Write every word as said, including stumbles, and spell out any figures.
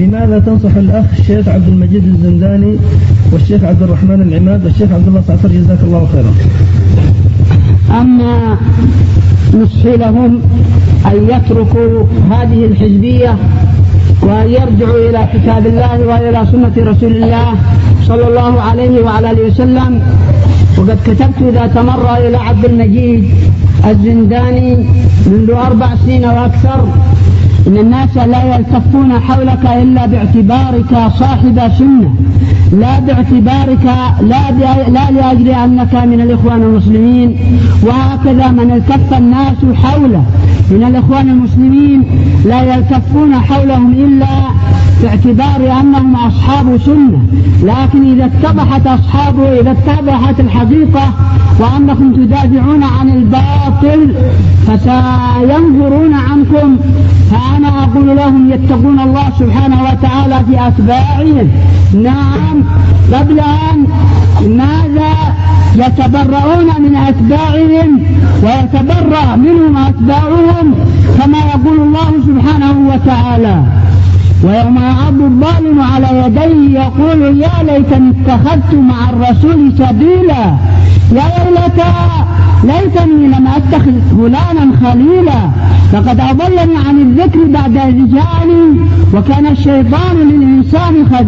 بماذا تنصح الأخ الشيخ عبد المجيد الزنداني والشيخ عبد الرحمن العماد والشيخ عبد الله صعفر جزاك الله خيرا؟ أما نصحي لهم أن يتركوا هذه الحزبية وأن يرجعوا إلى كتاب الله وإلى سنة رسول الله صلى الله عليه وعلى آله وسلم. وقد كتبت ذات مرة إلى عبد المجيد الزنداني منذ أربع سنين وأكثر إن الناس لا يلتفون حولك إلا باعتبارك صاحب سنة، لا باعتبارك لا, لا لأجل أنك من الإخوان المسلمين. وهكذا من التف الناس حوله من الإخوان المسلمين لا يلتفون حولهم إلا باعتبار أنهم أصحاب سنة، لكن إذا اتضحت أصحابه إذا اتضحت الحقيقة وأنكم تدافعون عن الباطل فسينظرون عنكم. فأنا أقول لهم يتقون الله سبحانه وتعالى في أتباعهم. نعم، قبل أن ماذا يتبرؤون من أتباعهم ويتبرأ منهم أتباعهم كما يقول الله سبحانه وتعالى: ويوم يعض الظالم على يديه يقول يا ليتني اتخذت مع الرسول سبيلا، يا ويلتى ليتني لم أتخذ فلانا خليلا فقد أضلني عن الذكر بعد إذ جاءني وكان الشيطان للإنسان خذولا.